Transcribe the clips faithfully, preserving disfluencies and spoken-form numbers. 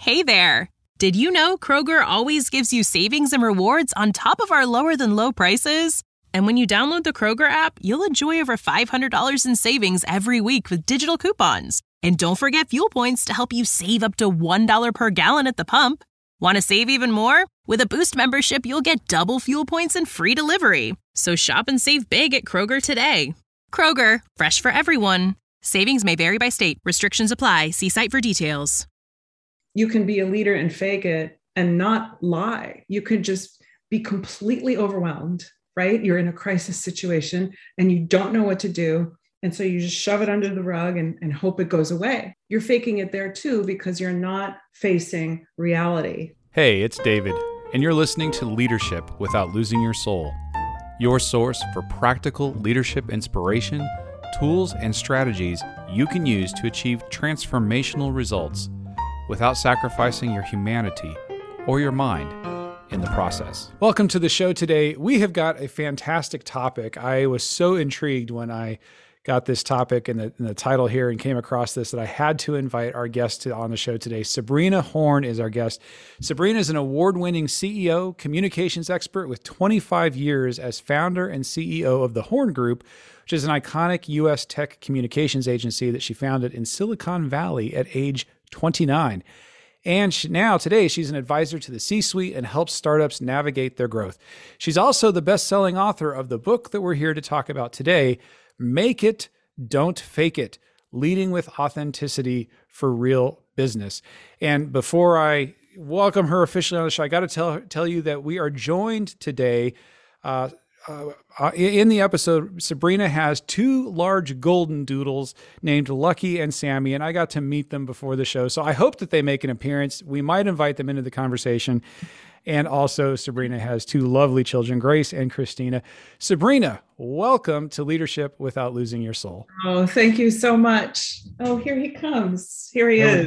Hey there! Did you know Kroger always gives you savings and rewards on top of our lower than low prices? And when you download the Kroger app, you'll enjoy over five hundred dollars in savings every week with digital coupons. And don't forget fuel points to help you save up to one dollar per gallon at the pump. Want to save even more? With a Boost membership, you'll get double fuel points and free delivery. So shop and save big at Kroger today. Kroger, fresh for everyone. Savings may vary by state. Restrictions apply. See site for details. You can be a leader and fake it and not lie. You can just be completely overwhelmed, right? You're in a crisis situation and you don't know what to do. And so you just shove it under the rug and, and hope it goes away. You're faking it there too, because you're not facing reality. Hey, it's David, and you're listening to Leadership Without Losing Your Soul, your source for practical leadership inspiration, tools, and strategies you can use to achieve transformational results without sacrificing your humanity or your mind in the process. Welcome to the show today. We have got a fantastic topic. I was so intrigued when I got this topic and the, and the title here and came across this that I had to invite our guest to, on the show today. Sabrina Horn is our guest. Sabrina is an award-winning C E O, communications expert with twenty-five years as founder and C E O of the Horn Group, which is an iconic U S tech communications agency that she founded in Silicon Valley at age twenty-nine. And she, now, today, she's an advisor to the C-suite and helps startups navigate their growth. She's also the best-selling author of the book that we're here to talk about today, Make It, Don't Fake It, Leading with Authenticity for Real Business. And before I welcome her officially on the show, I got to tell tell you that we are joined today uh, Uh, uh, in the episode. Sabrina has two large golden doodles named Lucky and Sammy, and I got to meet them before the show. So I hope that they make an appearance. We might invite them into the conversation. And also, Sabrina has two lovely children, Grace and Christina. Sabrina, welcome to Leadership Without Losing Your Soul. Oh, thank you so much. Oh, here he comes. Here he is.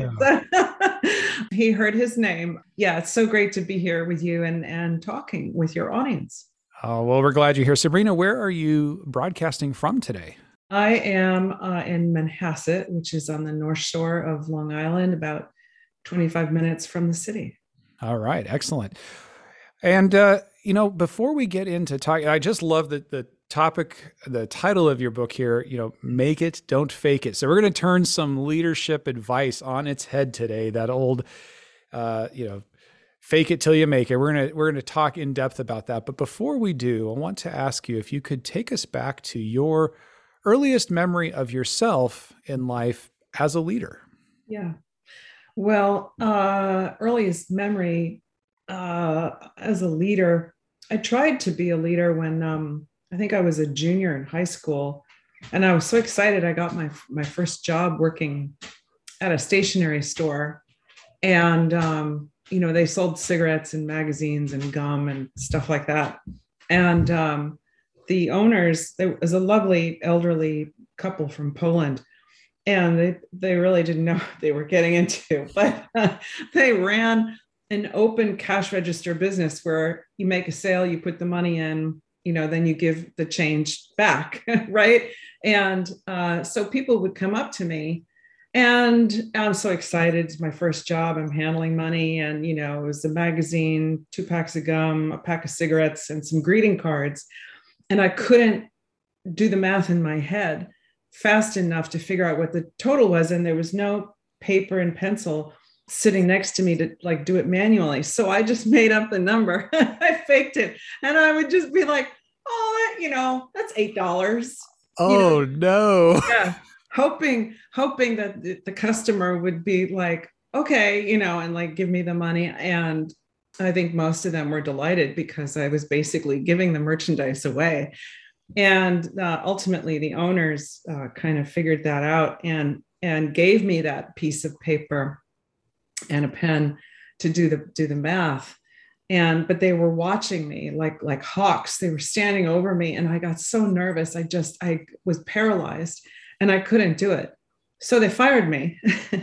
He heard his name. Yeah, it's so great to be here with you and, and talking with your audience. Oh, well, we're glad you're here. Sabrina, where are you broadcasting from today? I am uh, in Manhasset, which is on the North Shore of Long Island, about twenty-five minutes from the city. All right. Excellent. And, uh, you know, before we get into talking, I just love the, the topic, the title of your book here, you know, Make It, Don't Fake It. So we're going to turn some leadership advice on its head today, that old, uh, you know, fake it till you make it. We're going to, we're going to talk in depth about that. But before we do, I want to ask you if you could take us back to your earliest memory of yourself in life as a leader. Yeah. Well, uh, earliest memory uh, as a leader, I tried to be a leader when um, I think I was a junior in high school. And I was so excited. I got my, my first job working at a stationery store. And um, you know, they sold cigarettes and magazines and gum and stuff like that. And um, the owners, there was a lovely elderly couple from Poland, and they, they really didn't know what they were getting into, but uh, they ran an open cash register business where you make a sale, you put the money in, you know, then you give the change back, right? And uh, so people would come up to me. And I'm so excited. It's my first job. I'm handling money. And, you know, it was a magazine, two packs of gum, a pack of cigarettes, and some greeting cards. And I couldn't do the math in my head fast enough to figure out what the total was. And there was no paper and pencil sitting next to me to like do it manually. So I just made up the number. I faked it. And I would just be like, oh, that, you know, that's eight dollars. Oh, you know? no. Yeah. Hoping, hoping that the, the customer would be like, okay, you know, and like give me the money. And I think most of them were delighted because I was basically giving the merchandise away. And uh, ultimately, the owners uh, kind of figured that out and and gave me that piece of paper and a pen to do the do the math. And but they were watching me like like hawks. They were standing over me, and I got so nervous. I just I was paralyzed. And I couldn't do it. So they fired me.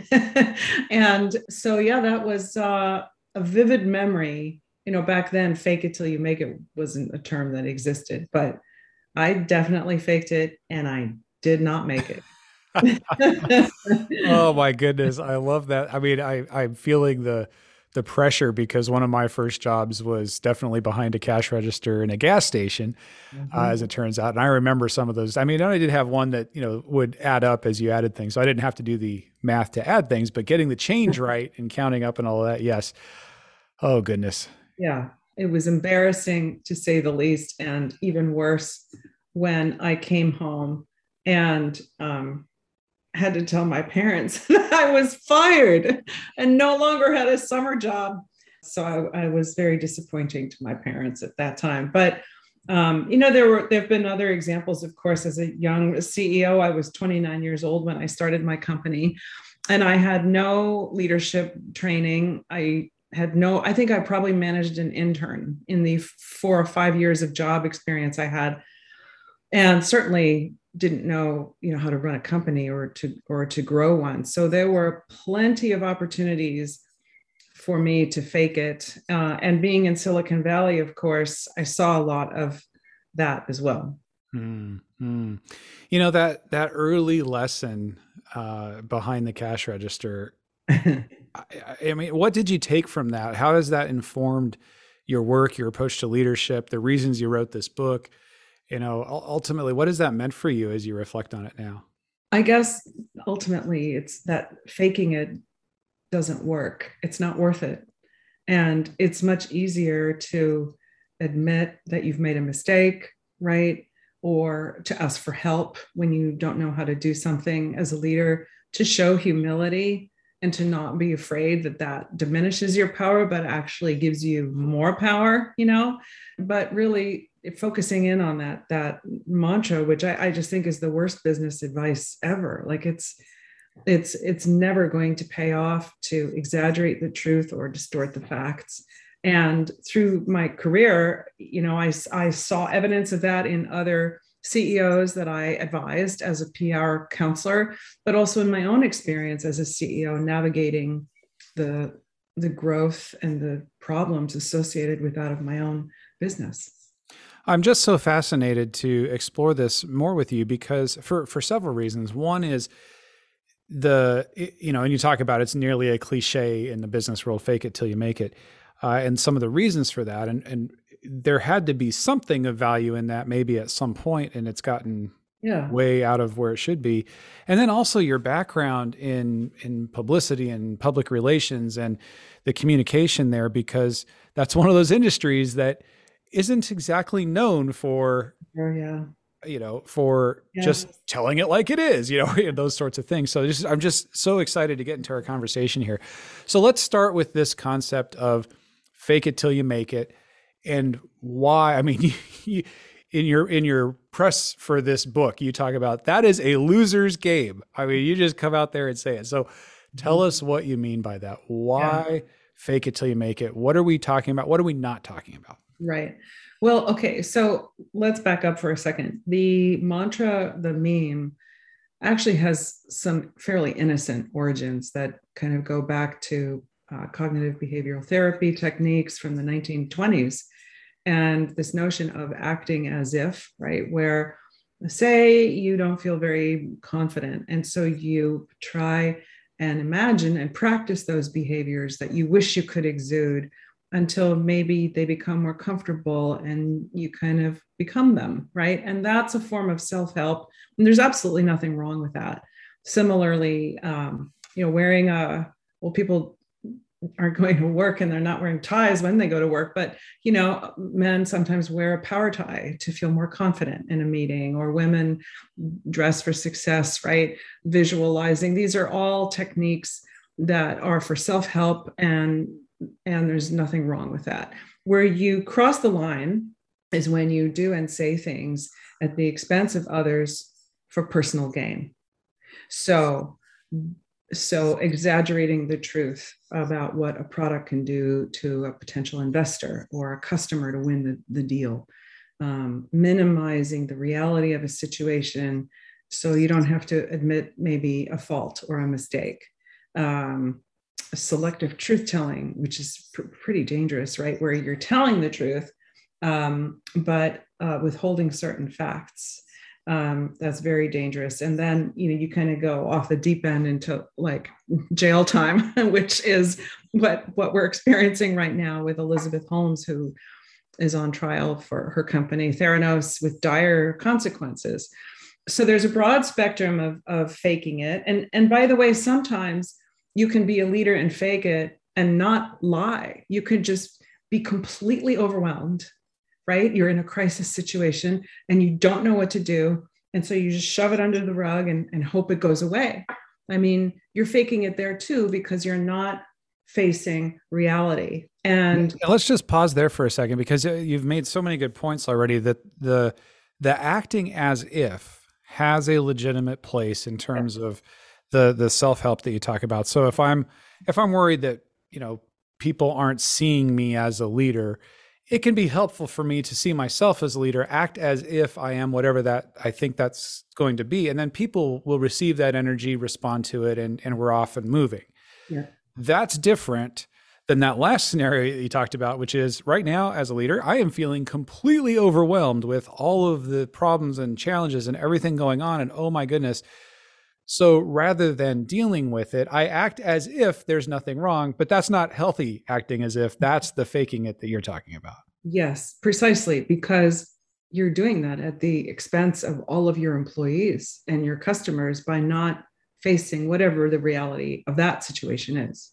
And so, yeah, that was uh, a vivid memory. You know, back then, fake it till you make it wasn't a term that existed, but I definitely faked it and I did not make it. Oh my goodness. I love that. I mean, I, I'm feeling the, the pressure because one of my first jobs was definitely behind a cash register in a gas station, Mm-hmm. uh, as it turns out. And I remember some of those. I mean, I did have one that, you know, would add up as you added things. So I didn't have to do the math to add things, but getting the change right and counting up and all of that. Yes. Oh goodness. Yeah, it was embarrassing to say the least, and even worse when I came home and um, had to tell my parents that I was fired and no longer had a summer job. So I, I was very disappointing to my parents at that time. But um, you know, there were there have been other examples, of course. As a young C E O, I was twenty-nine years old when I started my company, and I had no leadership training. I had no, I think I probably managed an intern in the four or five years of job experience I had, and certainly didn't know, you know, how to run a company or to or to grow one. So there were plenty of opportunities for me to fake it. Uh, and being in Silicon Valley, of course, I saw a lot of that as well. Mm-hmm. You know, that that early lesson uh, behind the cash register. I, I mean, what did you take from that? How has that informed your work, your approach to leadership, the reasons you wrote this book? You know, ultimately, what has that meant for you as you reflect on it now? I guess ultimately it's that faking it doesn't work. It's not worth it. And it's much easier to admit that you've made a mistake, right? Or to ask for help when you don't know how to do something as a leader, to show humility and to not be afraid that that diminishes your power, but actually gives you more power, you know? But really focusing in on that, that mantra, which I, I just think is the worst business advice ever. Like it's, it's, it's never going to pay off to exaggerate the truth or distort the facts. And through my career, you know, I, I saw evidence of that in other C E Os that I advised as a P R counselor, but also in my own experience as a C E O navigating the, the growth and the problems associated with that of my own business. I'm just so fascinated to explore this more with you because for, for several reasons. One is the, you know, and you talk about it's nearly a cliche in the business world, fake it till you make it. Uh, and some of the reasons for that. And, and there had to be something of value in that maybe at some point, and it's gotten yeah. way out of where it should be. And then also your background in, in publicity and public relations and the communication there, because that's one of those industries that isn't exactly known for, oh, yeah. you know, for yeah. just telling it like it is, you know, those sorts of things. So just, I'm just so excited to get into our conversation here. So let's start with this concept of fake it till you make it, and why. I mean, you, in your in your press for this book, you talk about that is a loser's game. I mean, you just come out there and say it. So tell us what you mean by that. Why yeah. fake it till you make it? What are we talking about? What are we not talking about? Right. Well, okay. So let's back up for a second. The mantra, the meme, actually has some fairly innocent origins that kind of go back to uh, cognitive behavioral therapy techniques from the nineteen twenties. And this notion of acting as if, right, where say you don't feel very confident. And so you try and imagine and practice those behaviors that you wish you could exude until maybe they become more comfortable and you kind of become them, right? And that's a form of self-help. And there's absolutely nothing wrong with that. Similarly, um, you know, wearing a, well, people aren't going to work and they're not wearing ties when they go to work, but, you know, men sometimes wear a power tie to feel more confident in a meeting, or women dress for success, right? Visualizing. These are all techniques that are for self-help, and and there's nothing wrong with that. Where you cross the line is when you do and say things at the expense of others for personal gain. So, so exaggerating the truth about what a product can do to a potential investor or a customer to win the, the deal, um, minimizing the reality of a situation so you don't have to admit maybe a fault or a mistake. Um, selective truth telling, which is pr- pretty dangerous, right? Where you're telling the truth, um, but uh, withholding certain facts. Um, that's very dangerous. And then, you know, you kind of go off the deep end into like jail time, which is what, what we're experiencing right now with Elizabeth Holmes, who is on trial for her company, Theranos, with dire consequences. So there's a broad spectrum of, of faking it. And, and by the way, sometimes you can be a leader and fake it and not lie. You could just be completely overwhelmed, right? You're in a crisis situation and you don't know what to do. And so you just shove it under the rug and, and hope it goes away. I mean, you're faking it there too, because you're not facing reality. And let's just pause there for a second, because you've made so many good points already that the, the acting as if has a legitimate place in terms of the, the self-help that you talk about. So if I'm, if I'm worried that, you know, people aren't seeing me as a leader, it can be helpful for me to see myself as a leader, act as if I am whatever that I think that's going to be. And then people will receive that energy, respond to it, and, and we're off and moving. Yeah. That's different than that last scenario that you talked about, which is right now as a leader, I am feeling completely overwhelmed with all of the problems and challenges and everything going on. And oh my goodness. So rather than dealing with it, I act as if there's nothing wrong, but that's not healthy acting as if. That's the faking it that you're talking about. Yes, precisely, because you're doing that at the expense of all of your employees and your customers by not facing whatever the reality of that situation is.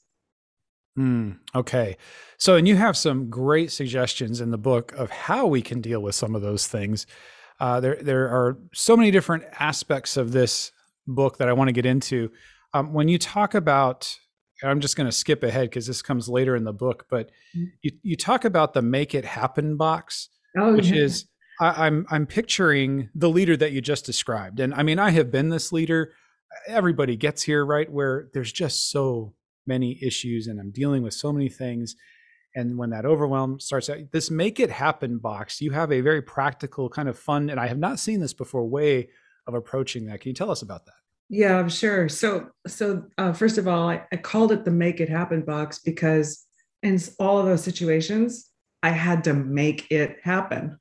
Mm, okay. So, and you have some great suggestions in the book of how we can deal with some of those things. Uh, there, there are so many different aspects of this book that I want to get into. Um, when you talk about, I'm just going to skip ahead because this comes later in the book, but you, you talk about the make it happen box, oh, which yeah. is, I, I'm, I'm picturing the leader that you just described. And I mean, I have been this leader. Everybody gets here, right? Where there's just so many issues and I'm dealing with so many things. And when that overwhelm starts out, this make it happen box, you have a very practical kind of fun, and I have not seen this before, way of approaching that. Can you tell us about that? Yeah, sure. So, so uh, first of all, I, I called it the make it happen box because in all of those situations, I had to make it happen.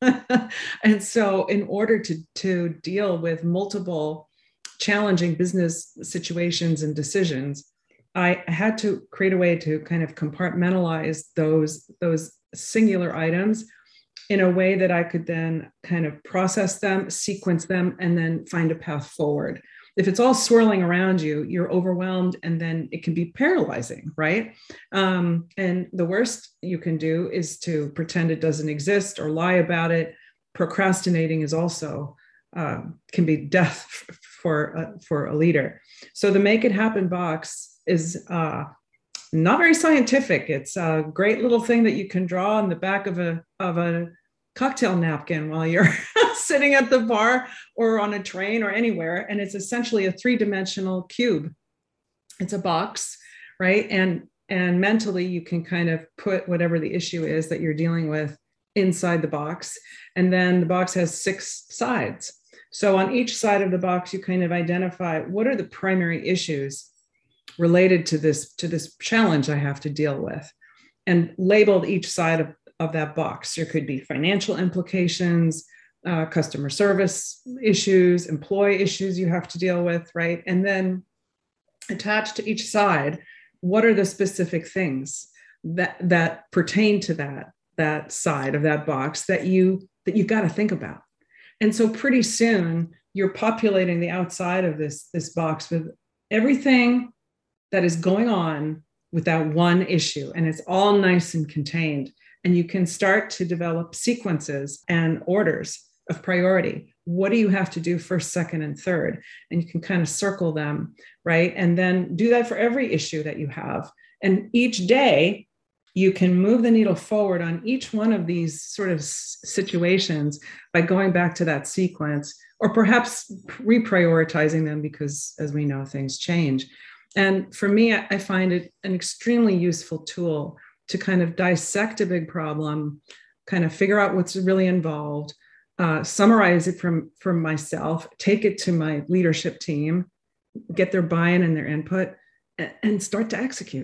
And so in order to, to deal with multiple challenging business situations and decisions, I had to create a way to kind of compartmentalize those, those singular items in a way that I could then kind of process them, sequence them, and then find a path forward. If it's all swirling around you, you're overwhelmed, and then it can be paralyzing, right? Um, and the worst you can do is to pretend it doesn't exist or lie about it. Procrastinating is also uh, can be death for uh, for a leader. So the make it happen box is uh, not very scientific. It's a great little thing that you can draw on the back of a of a cocktail napkin while you're sitting at the bar or on a train or anywhere. And it's essentially a three-dimensional cube. It's a box, right? And, and mentally you can kind of put whatever the issue is that you're dealing with inside the box. And then the box has six sides. So on each side of the box, you kind of identify what are the primary issues related to this, to this challenge I have to deal with, and labeled each side of of that box. There could be financial implications, uh, customer service issues, employee issues you have to deal with, right? And then attached to each side, what are the specific things that that pertain to that, that side of that box that you that you've got to think about? And so pretty soon you're populating the outside of this, this box with everything that is going on with that one issue. And it's all nice and contained. And you can start to develop sequences and orders of priority. What do you have to do first, second, and third? And you can kind of circle them, right? And then do that for every issue that you have. And each day, you can move the needle forward on each one of these sort of situations by going back to that sequence, or perhaps reprioritizing them because, as we know, things change. And for me, I find it an extremely useful tool to kind of dissect a big problem, kind of figure out what's really involved, uh, summarize it from, from myself, take it to my leadership team, get their buy-in and their input, and, and start to execute.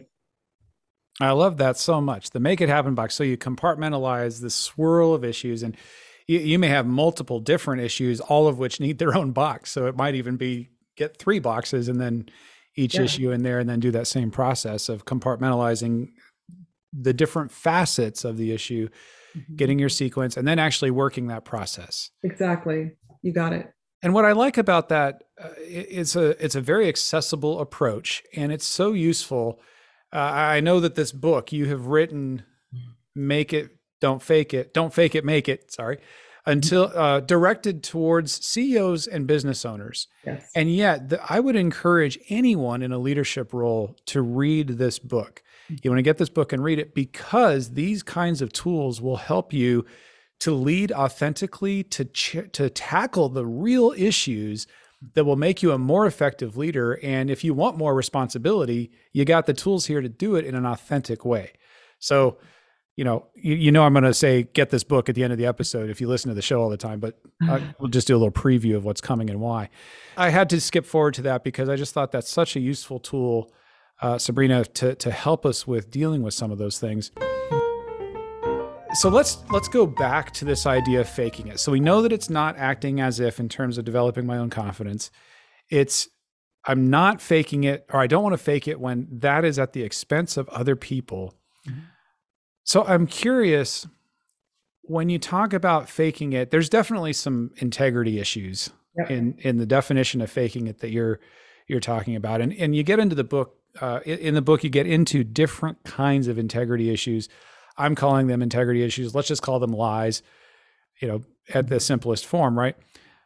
I love that so much. The make it happen box. So you compartmentalize the swirl of issues. And you, you may have multiple different issues, all of which need their own box. So it might even be get three boxes and then each yeah. issue in there, and then do that same process of compartmentalizing the different facets of the issue, mm-hmm. getting your sequence, and then actually working that process. Exactly. You got it. And what I like about that, uh, it's a it's a very accessible approach, and it's so useful. Uh, I know that this book you have written, Make It, Don't Fake It, Don't Fake It, Make It, sorry, until uh, directed towards C E Os and business owners. Yes. And yet the, I would encourage anyone in a leadership role to read this book. You want to get this book and read it, because these kinds of tools will help you to lead authentically, to ch- to tackle the real issues that will make you a more effective leader. And if you want more responsibility, you got the tools here to do it in an authentic way. So, you know, you, you know, I'm going to say, get this book at the end of the episode if you listen to the show all the time, but I, we'll just do a little preview of what's coming and why. I had to skip forward to that because I just thought that's such a useful tool, uh, Sabrina, to, to help us with dealing with some of those things. So let's let's go back to this idea of faking it. So we know that it's not acting as if in terms of developing my own confidence. It's I'm not faking it, or I don't want to fake it when that is at the expense of other people. Mm-hmm. So I'm curious, when you talk about faking it, there's definitely some integrity issues yep. in in the definition of faking it that you're you're talking about. And and you get into the book, uh, in the book, you get into different kinds of integrity issues. I'm calling them integrity issues. Let's just call them lies, you know, at the simplest form, right?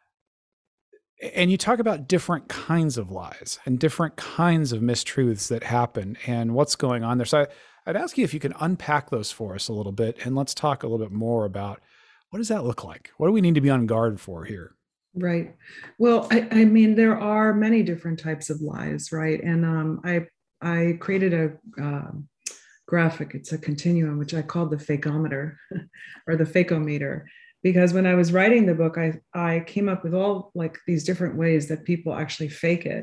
And you talk about different kinds of lies and different kinds of mistruths that happen and what's going on there. So I, I'd ask you if you can unpack those for us a little bit, and let's talk a little bit more about what does that look like? What do we need to be on guard for here? Right. Well, I, I mean, there are many different types of lies, right? And um, I I created a uh, graphic. It's a continuum, which I called the fakeometer or the fakeometer, because when I was writing the book, I, I came up with all like these different ways that people actually fake it.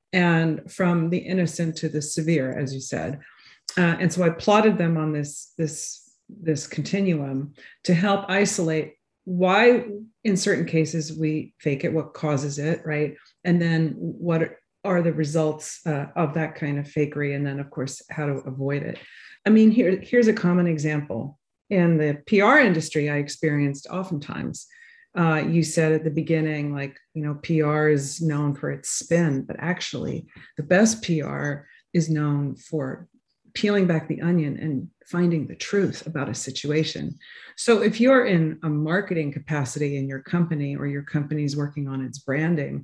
And from the innocent to the severe, as you said. Uh, and so I plotted them on this, this, this continuum to help isolate why in certain cases we fake it, what causes it, right? And then what are the results uh, of that kind of fakery? And then of course, how to avoid it. I mean, here, here's a common example. In the P R industry, I experienced oftentimes, uh, you said at the beginning, like, you know, P R is known for its spin, but actually the best P R is known for peeling back the onion and finding the truth about a situation. So if you're in a marketing capacity in your company, or your company's working on its branding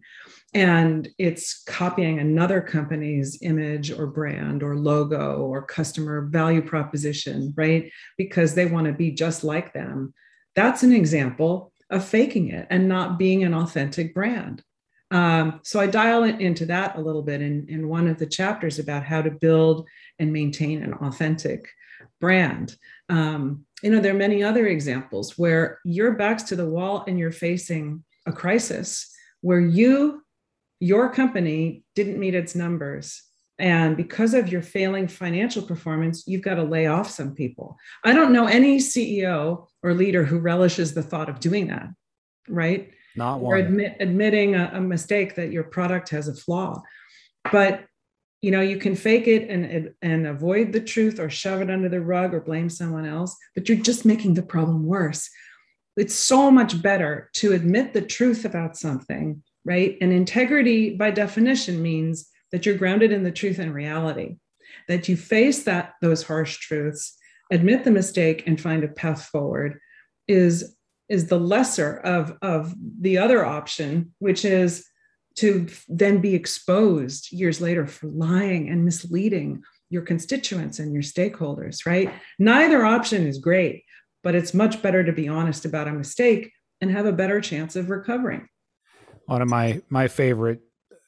and it's copying another company's image or brand or logo or customer value proposition, right? Because they want to be just like them. That's an example of faking it and not being an authentic brand. Um, so I dial it into that a little bit in, in one of the chapters about how to build and maintain an authentic brand. Um, you know, there are many other examples where your back's to the wall and you're facing a crisis where you, your company didn't meet its numbers. And because of your failing financial performance, you've got to lay off some people. I don't know any C E O or leader who relishes the thought of doing that, right? Not one. Or admit, admitting a, a mistake that your product has a flaw. But, you know, you can fake it and, and avoid the truth or shove it under the rug or blame someone else, but you're just making the problem worse. It's so much better to admit the truth about something, right? And integrity, by definition, means that you're grounded in the truth and reality, that you face that those harsh truths, admit the mistake, and find a path forward is is the lesser of, of the other option, which is to then be exposed years later for lying and misleading your constituents and your stakeholders, right? Neither option is great, but it's much better to be honest about a mistake and have a better chance of recovering. One of my my favorite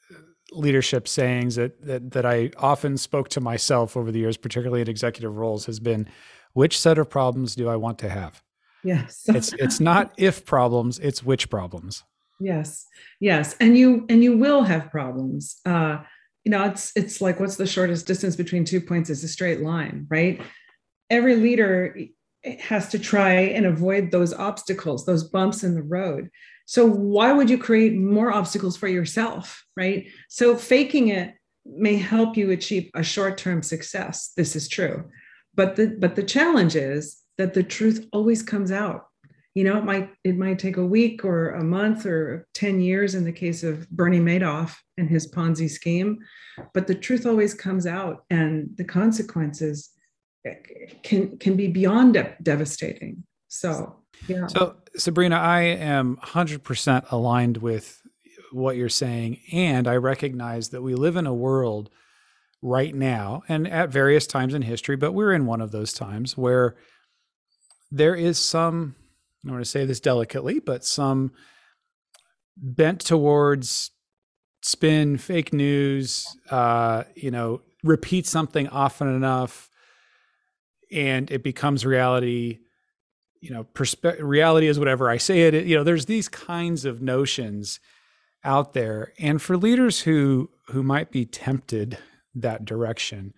leadership sayings that, that that I often spoke to myself over the years, particularly in executive roles, has been, which set of problems do I want to have? Yes. it's it's not if problems, it's which problems. Yes. Yes. And you and you will have problems. Uh, you know, it's it's like, what's the shortest distance between two points is a straight line, right? Every leader has to try and avoid those obstacles, those bumps in the road. So why would you create more obstacles for yourself, right? So faking it may help you achieve a short-term success. This is true. But the but the challenge is that the truth always comes out. You know, it might it might take a week or a month or ten years in the case of Bernie Madoff and his Ponzi scheme, but the truth always comes out, and the consequences can can be beyond de- devastating. So, yeah. So, Sabrina, I am one hundred percent aligned with what you're saying, and I recognize that we live in a world right now and at various times in history, but we're in one of those times where there is some, I want to say this delicately, but some bent towards spin, fake news, uh, you know, repeat something often enough and it becomes reality. You know, perspe- reality is whatever I say it, you know, there's these kinds of notions out there. And for leaders who, who might be tempted that direction,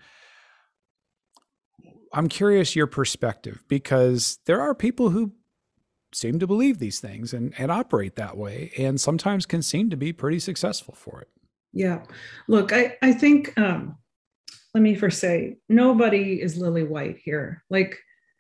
I'm curious your perspective, because there are people who seem to believe these things and, and operate that way, and sometimes can seem to be pretty successful for it. Yeah. Look, I, I think, um, let me first say, nobody is lily white here. Like,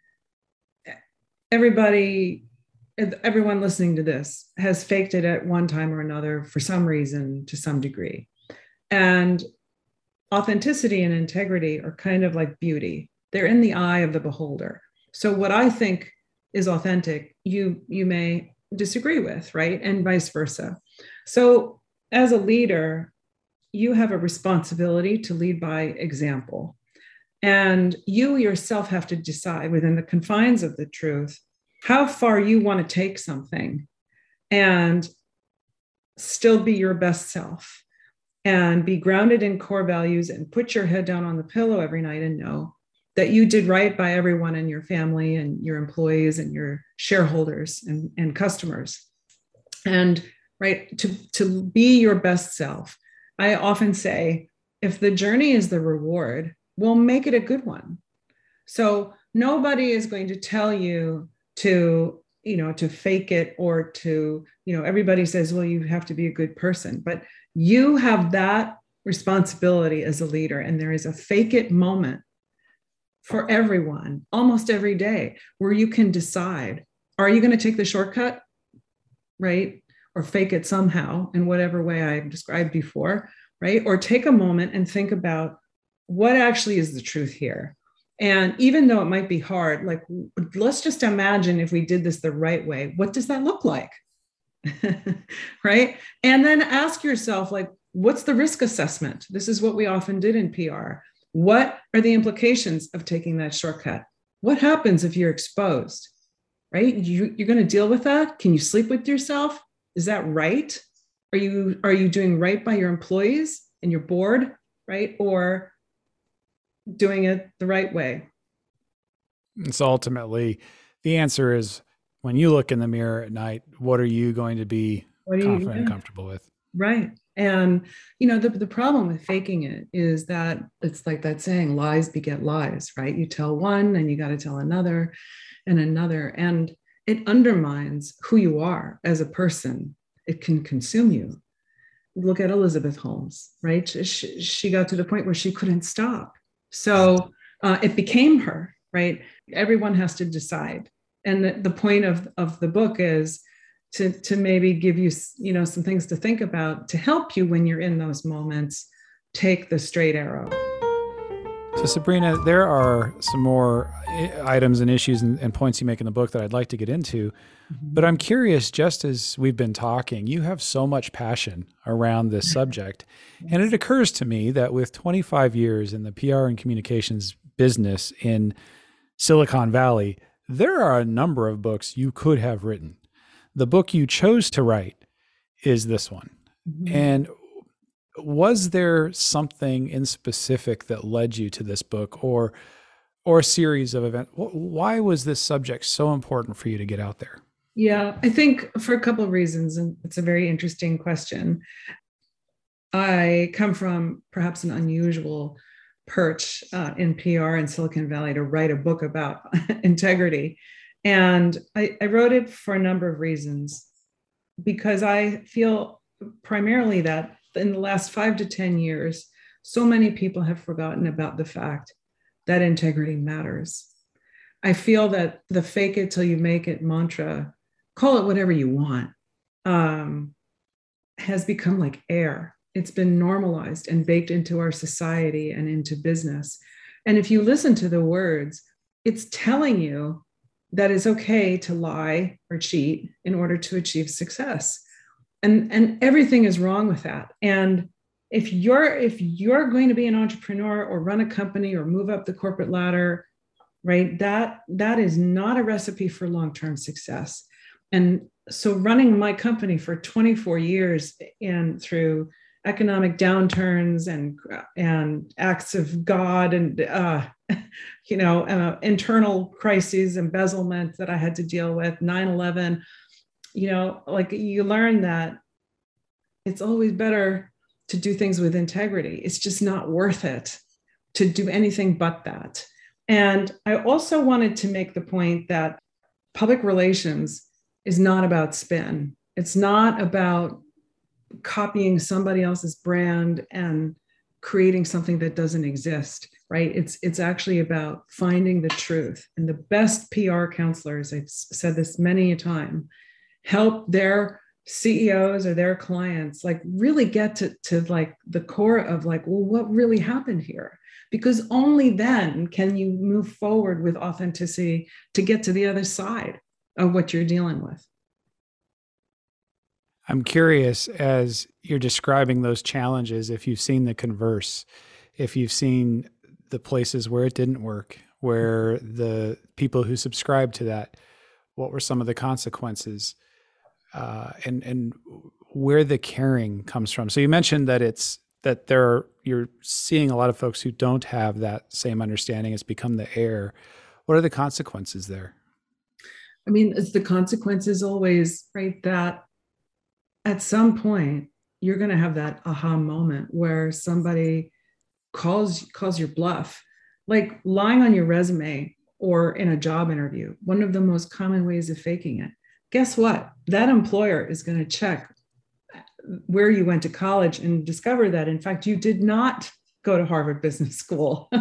everybody, everyone listening to this has faked it at one time or another for some reason, to some degree. And authenticity and integrity are kind of like beauty. They're in the eye of the beholder. So what I think is authentic, you, you may disagree with, right? And vice versa. So as a leader, you have a responsibility to lead by example. And you yourself have to decide within the confines of the truth how far you want to take something and still be your best self and be grounded in core values and put your head down on the pillow every night and know that you did right by everyone in your family and your employees and your shareholders and, and customers. And right, to, to be your best self. I often say, if the journey is the reward, we'll make it a good one. So nobody is going to tell you to, you know, to fake it or to, you know, everybody says, well, you have to be a good person, but you have that responsibility as a leader. And there is a fake it moment for everyone, almost every day, where you can decide, are you going to take the shortcut, right? Or fake it somehow in whatever way I described before, right? Or take a moment and think about what actually is the truth here. And even though it might be hard, like, let's just imagine if we did this the right way, what does that look like? Right? And then ask yourself, like, what's the risk assessment? This is what we often did in P R. What are the implications of taking that shortcut? What happens if you're exposed, right? You, you're going to deal with that. Can you sleep with yourself? Is that right? Are you, are you doing right by your employees and your board, right? Or doing it the right way? So ultimately, the answer is, when you look in the mirror at night, what are you going to be confident and comfortable with? Right. And, you know, the, the problem with faking it is that it's like that saying, lies beget lies, right? You tell one and you got to tell another and another, and it undermines who you are as a person. It can consume you. Look at Elizabeth Holmes, right? She, she got to the point where she couldn't stop. So uh, it became her, right? Everyone has to decide. And the, the point of, of the book is to, to maybe give you, you know, some things to think about to help you when you're in those moments. Take the straight arrow. So Sabrina, there are some more items and issues and, and points you make in the book that I'd like to get into, mm-hmm. but I'm curious, just as we've been talking, you have so much passion around this subject. Yes. And it occurs to me that with twenty-five years in the P R and communications business in Silicon Valley, there are a number of books you could have written. The book you chose to write is this one. Mm-hmm. And was there something in specific that led you to this book, or or a series of events? Why was this subject so important for you to get out there? Yeah, I think for a couple of reasons, and it's a very interesting question. I come from perhaps an unusual perch uh, in P R in Silicon Valley to write a book about integrity. And I, I wrote it for a number of reasons, because I feel primarily that in the last five to ten years, so many people have forgotten about the fact that integrity matters. I feel that the fake it till you make it mantra, call it whatever you want, um, has become like air. It's been normalized and baked into our society and into business. And if you listen to the words, it's telling you that it's okay to lie or cheat in order to achieve success. And, and everything is wrong with that. And if you're, if you're going to be an entrepreneur or run a company or move up the corporate ladder, right, that, that is not a recipe for long-term success. And so running my company for twenty-four years and through economic downturns and, and acts of God and, uh, you know, uh, internal crises, embezzlement that I had to deal with, nine eleven, you know, like you learn that it's always better to do things with integrity. It's just not worth it to do anything but that. And I also wanted to make the point that public relations is not about spin. It's not about copying somebody else's brand and creating something that doesn't exist, right? It's, it's actually about finding the truth. And the best P R counselors, I've said this many a time, help their C E Os or their clients like really get to, to like the core of like, well, what really happened here? Because only then can you move forward with authenticity to get to the other side of what you're dealing with. I'm curious, as you're describing those challenges, if you've seen the converse, if you've seen the places where it didn't work, where the people who subscribed to that, what were some of the consequences, uh, and and where the caring comes from. So you mentioned that it's that there are, you're seeing a lot of folks who don't have that same understanding. It's become the air. What are the consequences there? I mean, it's the consequences always, right? That at some point, you're going to have that aha moment where somebody calls, calls your bluff, like lying on your resume or in a job interview. One of the most common ways of faking it. Guess what? That employer is going to check where you went to college and discover that, in fact, you did not go to Harvard Business School.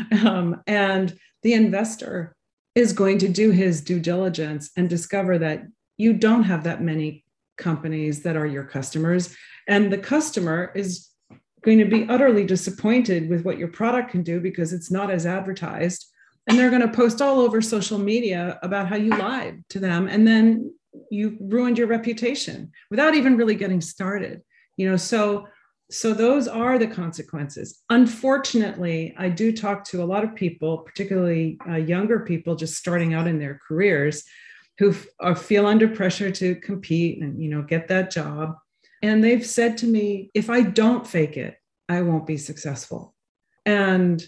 um, and the investor is going to do his due diligence and discover that you don't have that many companies that are your customers. And the customer is going to be utterly disappointed with what your product can do because it's not as advertised. And they're going to post all over social media about how you lied to them. And then you ruined your reputation without even really getting started. You know, so, so those are the consequences. Unfortunately, I do talk to a lot of people, particularly uh, younger people just starting out in their careers, who are, feel under pressure to compete and, you know, get that job. And they've said to me, if I don't fake it, I won't be successful. And,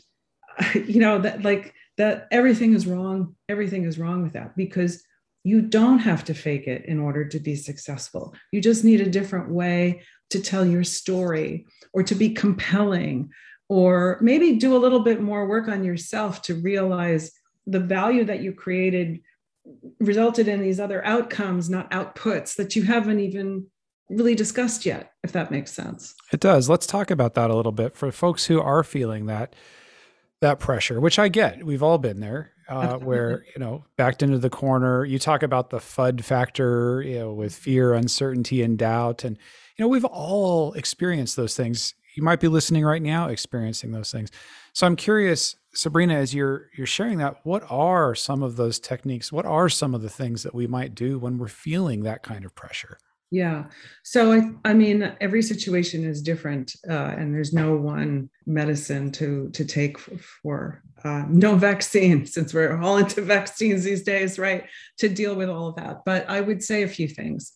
you know, that like that everything is wrong. Everything is wrong with that, because you don't have to fake it in order to be successful. You just need a different way to tell your story or to be compelling, or maybe do a little bit more work on yourself to realize the value that you created resulted in these other outcomes, not outputs that you haven't even really discussed yet, if that makes sense. It does. Let's talk about that a little bit for folks who are feeling that, that pressure, which I get. We've all been there, uh, where, you know, backed into the corner. You talk about the F U D factor, you know, with fear, uncertainty, and doubt. And, you know, we've all experienced those things. You might be listening right now, experiencing those things. So I'm curious, Sabrina, as you're you're sharing that, what are some of those techniques? What are some of the things that we might do when we're feeling that kind of pressure? Yeah. So, I, I mean, every situation is different, uh, and there's no one medicine to, to take for, for uh, no vaccine, since we're all into vaccines these days, right, to deal with all of that. But I would say a few things.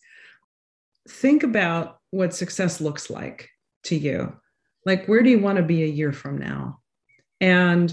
Think about what success looks like to you. Like, where do you want to be a year from now? And,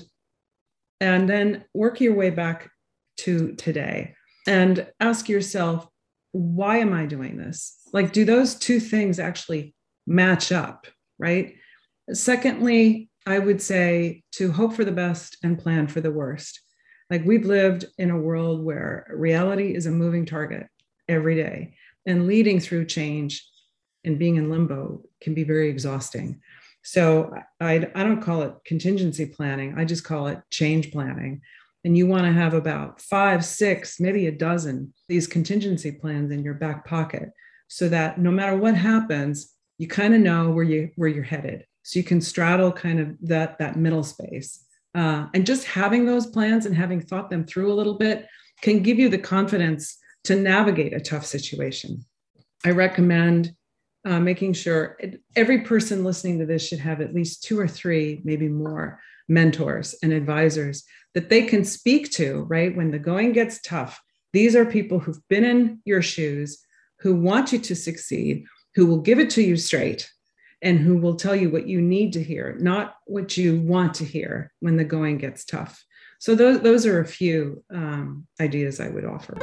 and then work your way back to today and ask yourself, why am I doing this? Like, do those two things actually match up, right? Secondly, I would say to hope for the best and plan for the worst. Like, we've lived in a world where reality is a moving target every day, and leading through change and being in limbo can be very exhausting. So I, I don't call it contingency planning. I just call it change planning. And you want to have about five, six, maybe a dozen these contingency plans in your back pocket, so that no matter what happens, you kind of know where you where you're headed. So you can straddle kind of that that middle space. Uh, and just having those plans and having thought them through a little bit can give you the confidence to navigate a tough situation. I recommend uh, making sure it, every person listening to this should have at least two or three, maybe more, mentors and advisors that they can speak to, right? When the going gets tough, these are people who've been in your shoes, who want you to succeed, who will give it to you straight, and who will tell you what you need to hear, not what you want to hear when the going gets tough. So those, those are a few um, ideas I would offer.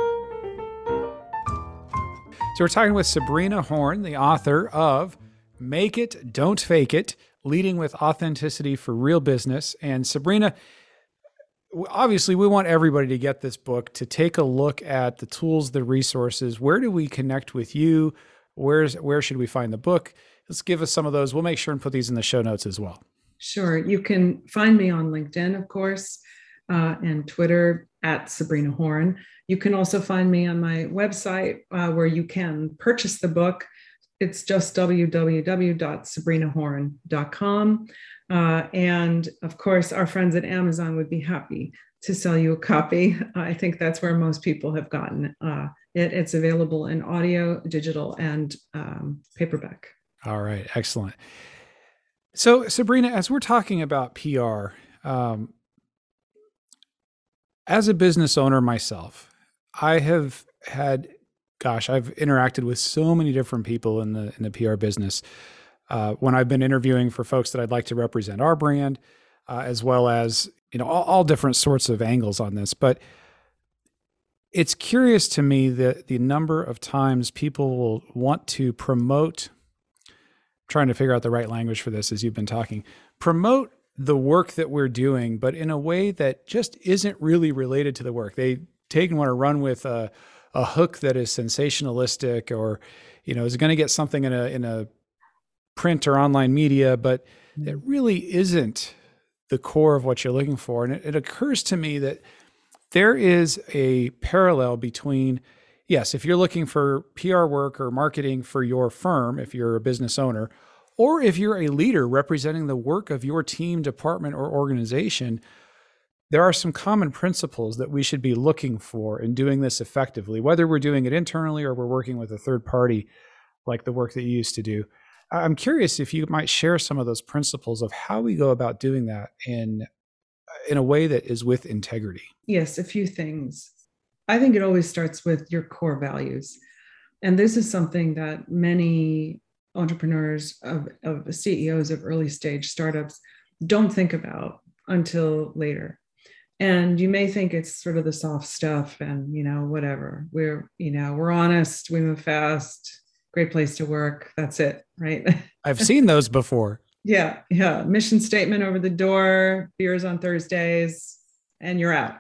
So we're talking with Sabrina Horn, the author of Make It, Don't Fake It, Leading with Authenticity for Real Business. And Sabrina, obviously we want everybody to get this book, to take a look at the tools, the resources. Where do we connect with you? Where's, where should we find the book? Let's give us some of those. We'll make sure and put these in the show notes as well. Sure. You can find me on LinkedIn, of course, uh, and Twitter at Sabrina Horn. You can also find me on my website uh, where you can purchase the book. It's just w w w dot sabrina horn dot com. Uh, and of course, our friends at Amazon would be happy to sell you a copy. I think that's where most people have gotten uh, it. It's available in audio, digital, and um, paperback. All right. Excellent. So Sabrina, as we're talking about P R, um, as a business owner myself, I have had, gosh, I've interacted with so many different people in the in the P R business. Uh, when I've been interviewing for folks that I'd like to represent our brand, uh, as well as, you know, all, all different sorts of angles on this. But it's curious to me that the number of times people will want to promote, trying to figure out the right language for this as you've been talking, promote the work that we're doing, but in a way that just isn't really related to the work. They take and want to run with a, a hook that is sensationalistic, or, you know, is going to get something in a, in a print or online media, but it really isn't the core of what you're looking for. And it, it occurs to me that there is a parallel between, yes, if you're looking for P R work or marketing for your firm, if you're a business owner, or if you're a leader representing the work of your team, department, or organization, there are some common principles that we should be looking for in doing this effectively, whether we're doing it internally or we're working with a third party, like the work that you used to do. I'm curious if you might share some of those principles of how we go about doing that in, in a way that is with integrity. Yes, a few things. I think it always starts with your core values. And this is something that many entrepreneurs of, of C E Os of early stage startups don't think about until later. And you may think it's sort of the soft stuff and, you know, whatever. We're, you know, we're honest, we move fast, great place to work. That's it, right? I've seen those before. Yeah, yeah. Mission statement over the door, beers on Thursdays, and you're out.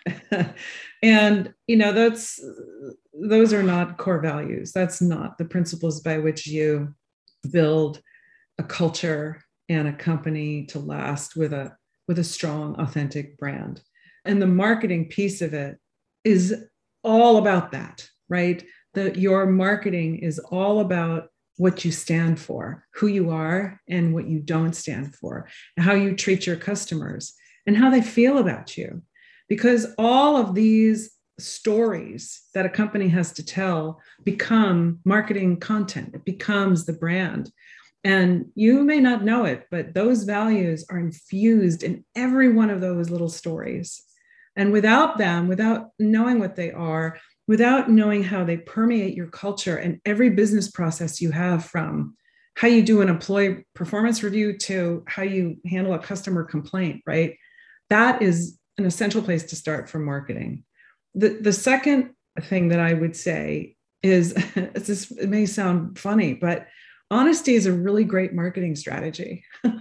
And, you know, that's, those are not core values. That's not the principles by which you build a culture and a company to last with a, with a strong, authentic brand. And the marketing piece of it is all about that, right? That your marketing is all about what you stand for, who you are and what you don't stand for, and how you treat your customers and how they feel about you. Because all of these stories that a company has to tell become marketing content. It becomes the brand. And you may not know it, but those values are infused in every one of those little stories. And without them, without knowing what they are, without knowing how they permeate your culture and every business process you have, from how you do an employee performance review to how you handle a customer complaint, right? That is an essential place to start for marketing. The, the second thing that I would say is, it's just, it may sound funny, but honesty is a really great marketing strategy.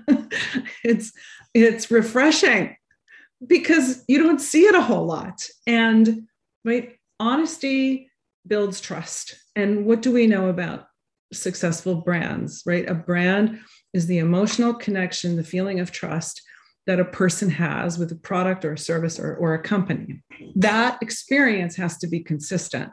it's it's refreshing because you don't see it a whole lot. And right, honesty builds trust. And what do we know about successful brands, right? A brand is the emotional connection, the feeling of trust that a person has with a product or a service or, or a company. That experience has to be consistent.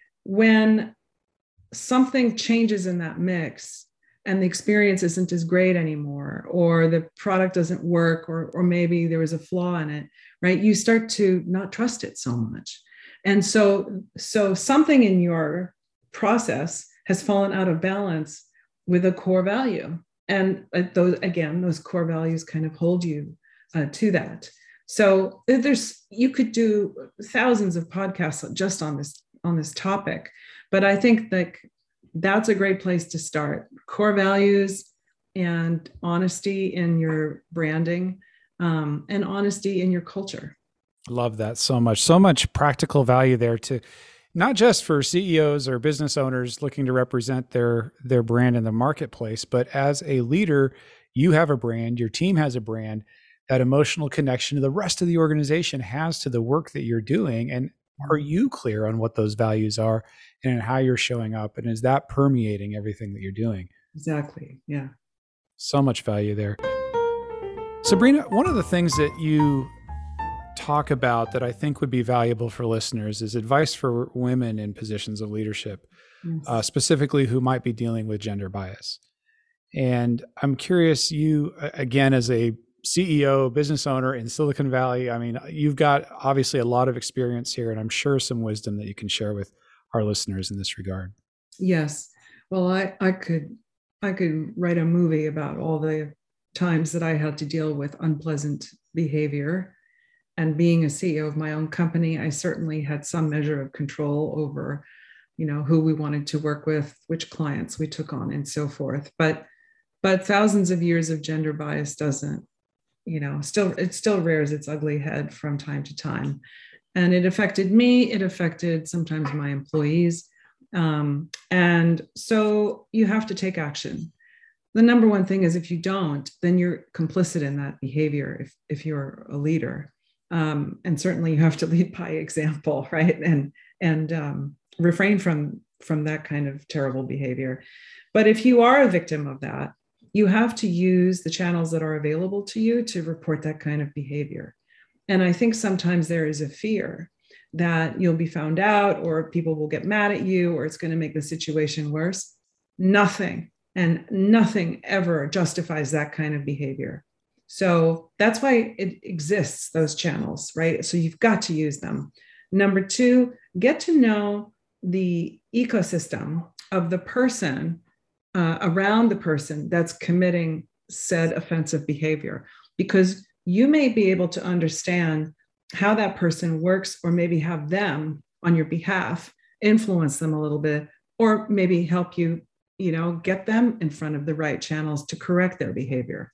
When something changes in that mix and the experience isn't as great anymore, or the product doesn't work, or, or maybe there was a flaw in it, right? You start to not trust it so much. And so, so something in your process has fallen out of balance with a core value. And those, again, those core values kind of hold you uh, to that. So there's, you could do thousands of podcasts just on this, on this topic, but I think that that's a great place to start. Core values and honesty in your branding, um, and honesty in your culture. Love that so much. So much practical value there to not just for C E Os or business owners looking to represent their, their brand in the marketplace, but as a leader, you have a brand, your team has a brand, that emotional connection to the rest of the organization has to the work that you're doing. And are you clear on what those values are and how you're showing up? And is that permeating everything that you're doing? Exactly. Yeah. So much value there. Sabrina, one of the things that you talk about that I think would be valuable for listeners is advice for women in positions of leadership, yes. uh, specifically who might be dealing with gender bias. And I'm curious, you, again, as a C E O, business owner in Silicon Valley, I mean, you've got obviously a lot of experience here, and I'm sure some wisdom that you can share with our listeners in this regard. Yes. Well, I, I could, I could write a movie about all the times that I had to deal with unpleasant behavior. And being a C E O of my own company, I certainly had some measure of control over, you know, who we wanted to work with, which clients we took on, and so forth. But, but thousands of years of gender bias doesn't, you know, still, it still rears its ugly head from time to time. And it affected me. It affected sometimes my employees. Um, and so you have to take action. The number one thing is if you don't, then you're complicit in that behavior if, if you're a leader. Um, and certainly you have to lead by example, right? And, and um, refrain from, from that kind of terrible behavior. But if you are a victim of that, you have to use the channels that are available to you to report that kind of behavior. And I think sometimes there is a fear that you'll be found out, or people will get mad at you, or it's going to make the situation worse. Nothing, and nothing ever justifies that kind of behavior. So that's why it exists, those channels, right? So you've got to use them. Number two, get to know the ecosystem of the person uh, around the person that's committing said offensive behavior, because you may be able to understand how that person works, or maybe have them on your behalf influence them a little bit, or maybe help you, you know, get them in front of the right channels to correct their behavior.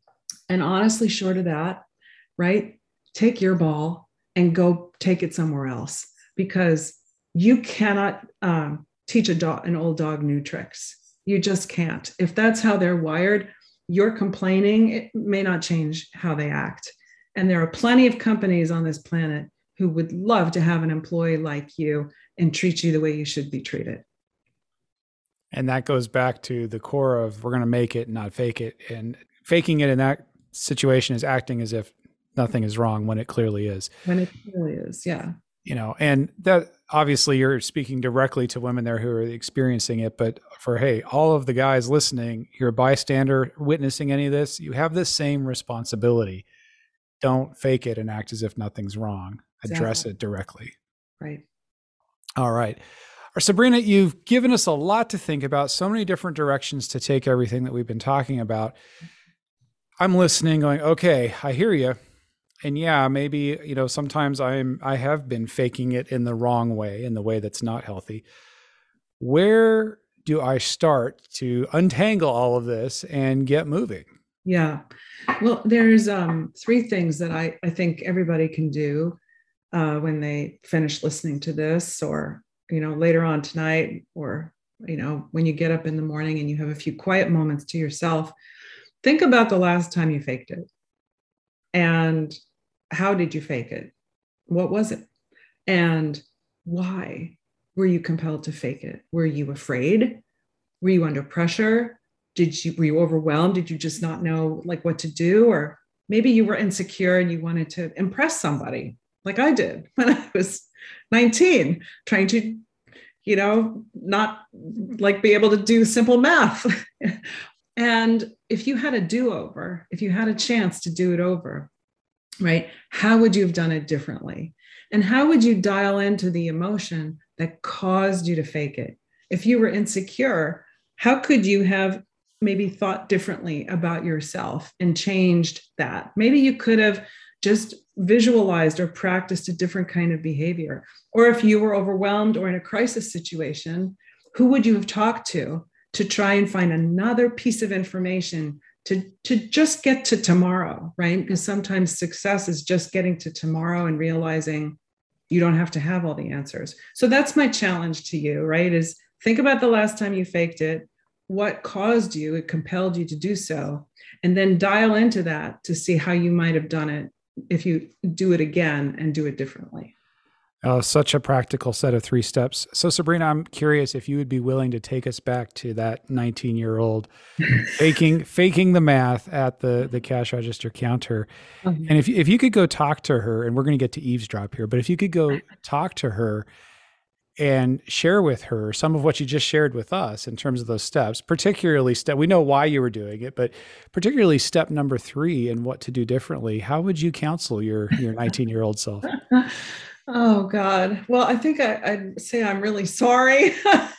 And honestly, short of that, right, take your ball and go take it somewhere else, because you cannot um, teach a dog, an old dog new tricks. You just can't. If that's how they're wired, you're complaining, it may not change how they act. And there are plenty of companies on this planet who would love to have an employee like you and treat you the way you should be treated. And that goes back to the core of we're going to make it, not fake it. And faking it in that situation is acting as if nothing is wrong when it clearly is. When it clearly is, yeah. You know, and that obviously you're speaking directly to women there who are experiencing it, but for, hey, all of the guys listening, you're a bystander witnessing any of this, you have this same responsibility. Don't fake it and act as if nothing's wrong. Address Exactly. it directly. Right. All right. Sabrina, you've given us a lot to think about, so many different directions to take everything that we've been talking about. I'm listening going, okay, I hear you. And yeah, maybe, you know, sometimes I'm, I have been faking it in the wrong way, in the way that's not healthy. Where do I start to untangle all of this and get moving? Yeah. Well, there's um, three things that I, I think everybody can do uh, when they finish listening to this, or, you know, later on tonight, or you know, when you get up in the morning and you have a few quiet moments to yourself, think about the last time you faked it. And how did you fake it? What was it? And why were you compelled to fake it? Were you afraid? Were you under pressure? Did you, were you overwhelmed? Did you just not know like what to do? Or maybe you were insecure and you wanted to impress somebody like I did when I was nineteen, trying to, you know, not like be able to do simple math. And if you had a do-over, if you had a chance to do it over, right, how would you have done it differently? And how would you dial into the emotion that caused you to fake it? If you were insecure, how could you have maybe thought differently about yourself and changed that? Maybe you could have just visualized or practiced a different kind of behavior. Or if you were overwhelmed or in a crisis situation, who would you have talked to to try and find another piece of information to, to just get to tomorrow, right? Because sometimes success is just getting to tomorrow and realizing you don't have to have all the answers. So that's my challenge to you, right? Is think about the last time you faked it, what caused you, it compelled you to do so, and then dial into that to see how you might have done it if you do it again and do it differently. Oh, such a practical set of three steps. So Sabrina, I'm curious if you would be willing to take us back to that nineteen-year-old faking faking the math at the, the cash register counter. Mm-hmm. And if, if you could go talk to her, and we're going to get to eavesdrop here, but if you could go talk to her and share with her some of what you just shared with us in terms of those steps, particularly step, we know why you were doing it, but particularly step number three and what to do differently, how would you counsel your, your nineteen-year-old self? Oh God. Well, I think I, I'd say I'm really sorry.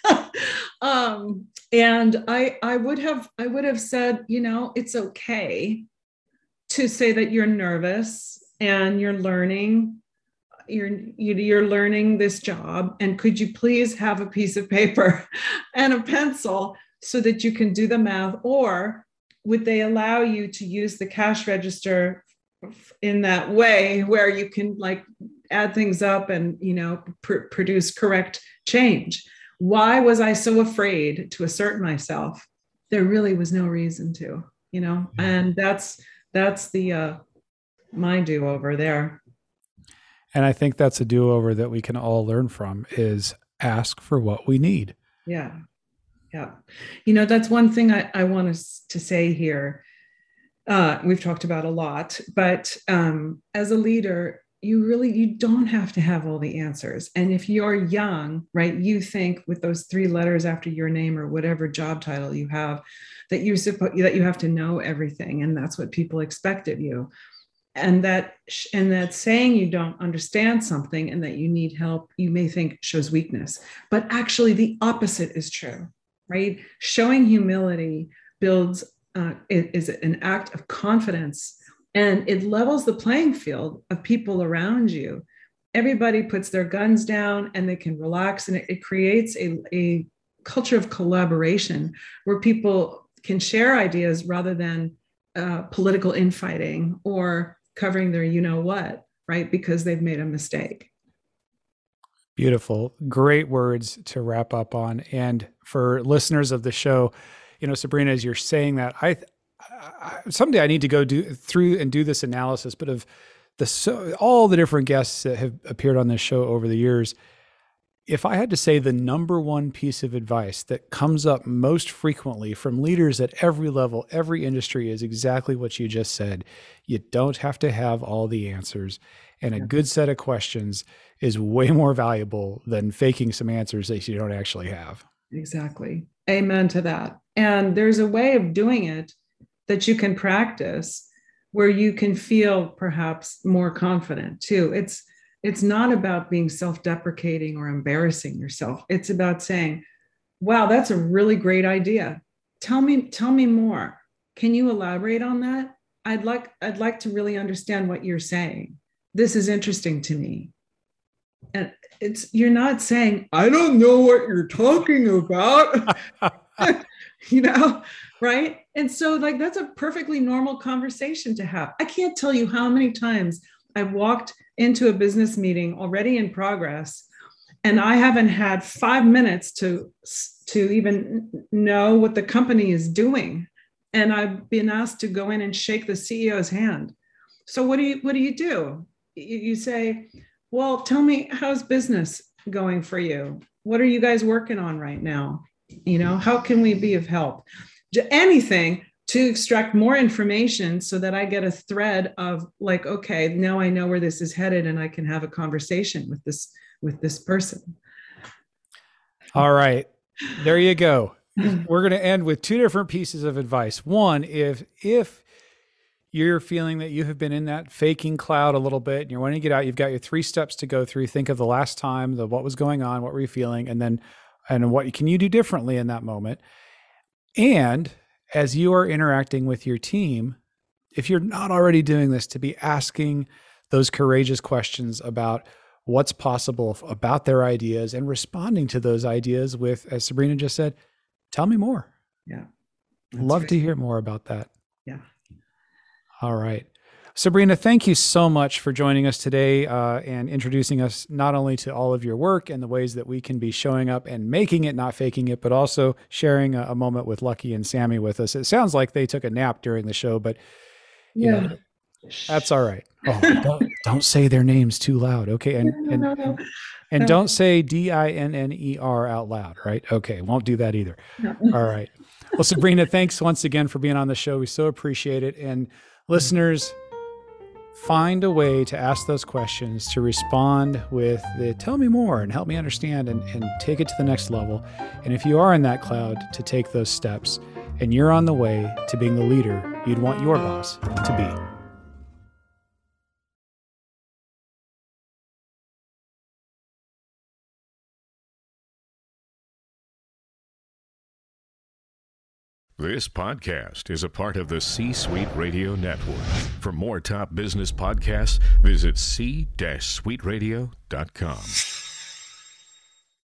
um, and I, I would have, I would have said, you know, it's okay to say that you're nervous and you're learning, you're, you're learning this job. And could you please have a piece of paper and a pencil so that you can do the math? Or would they allow you to use the cash register in that way where you can like add things up and, you know, pr- produce correct change? Why was I so afraid to assert myself? There really was no reason to, you know, yeah. And that's, that's the, uh, my do-over there. And I think that's a do-over that we can all learn from, is ask for what we need. Yeah. Yeah. You know, that's one thing I, I want us to say here. Uh, we've talked about a lot, but um, as a leader, you really, you don't have to have all the answers. And if you're young, right, you think with those three letters after your name or whatever job title you have, that you're supposed, that you have to know everything. And that's what people expect of you. And that, and that saying you don't understand something and that you need help, you may think shows weakness, but actually the opposite is true, right? Showing humility builds, uh, is an act of confidence, and it levels the playing field of people around you. Everybody puts their guns down and they can relax, and it, it creates a, a culture of collaboration where people can share ideas rather than uh, political infighting or covering their you know what, right? Because they've made a mistake. Beautiful. Great words to wrap up on. And for listeners of the show, you know, Sabrina, as you're saying that, I, I someday I need to go do through and do this analysis, but of the so all the different guests that have appeared on this show over the years, if I had to say the number one piece of advice that comes up most frequently from leaders at every level, every industry, is exactly what you just said. You don't have to have all the answers. And a good set of questions is way more valuable than faking some answers that you don't actually have. Exactly. Amen to that. And there's a way of doing it that you can practice where you can feel perhaps more confident too. It's It's not about being self-deprecating or embarrassing yourself. It's about saying, wow, that's a really great idea. Tell me, tell me more. Can you elaborate on that? I'd like, I'd like to really understand what you're saying. This is interesting to me. And it's, you're not saying, I don't know what you're talking about, you know, right? And so like, that's a perfectly normal conversation to have. I can't tell you how many times I've walked into a business meeting already in progress, and I haven't had five minutes to, to even know what the company is doing. And I've been asked to go in and shake the C E O's hand. So what do you, what do you do? You, you say, well, tell me, how's business going for you? What are you guys working on right now? You know, how can we be of help? Anything to extract more information so that I get a thread of like, okay, now I know where this is headed and I can have a conversation with this, with this person. All right, there you go. We're going to end with two different pieces of advice. One, if, if you're feeling that you have been in that faking cloud a little bit and you're wanting to get out, you've got your three steps to go through. Think of the last time, the what was going on, what were you feeling, and then and what can you do differently in that moment. And as you are interacting with your team, if you're not already doing this, to be asking those courageous questions about what's possible about their ideas and responding to those ideas with, as Sabrina just said, tell me more. Yeah. Love right. to hear more about that. Yeah. All right. Sabrina, thank you so much for joining us today uh, and introducing us not only to all of your work and the ways that we can be showing up and making it, not faking it, but also sharing a, a moment with Lucky and Sammy with us. It sounds like they took a nap during the show, but you yeah, know, that's all right. Oh, don't, don't say their names too loud. Okay. And, and, no, no, no. and no. don't say D I N N E R out loud, right? Okay. Won't do that either. No. All right. Well, Sabrina, thanks once again for being on the show. We so appreciate it. And listeners, find a way to ask those questions, to respond with the tell me more and help me understand and, and take it to the next level. And if you are in that cloud, to take those steps and you're on the way to being the leader you'd want your boss to be. This podcast is a part of the C-Suite Radio Network. For more top business podcasts, visit c suite radio dot com.